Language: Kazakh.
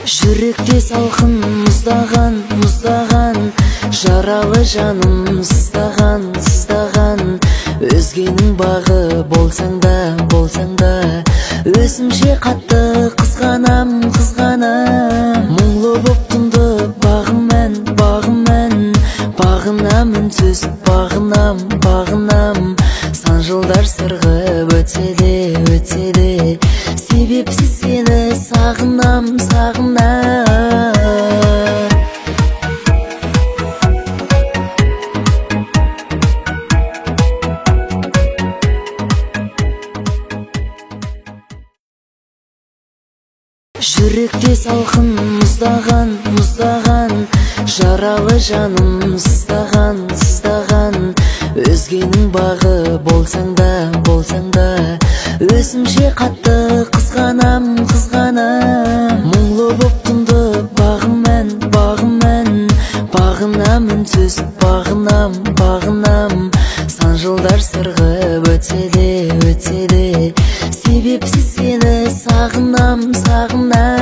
Жүректе салқын мұздаған, мұздаған, жаралы жаным сыздаған, сыздаған. Өзгенің бағы болсаң да, өзімше қатты қызғанам, қызғанам. Мұңлы боп тұнды бағым мән, бағынам үнсіз, бағынам. Сан жылдар сырғып өтсе де, себепсіз сені сағынам. Жүректе салқын мұздаған, мұздаған, жаралы жаным сыздаған, сыздаған. Өзгенің бағы болсаң да, өзімше қатты қызғанам, қызғанам. Мұңлы боп тұнды бағым мән, бағынам үнсіз, бағынам. Сан жылдар сырғып өтсе де, себепсіз сені сағынам.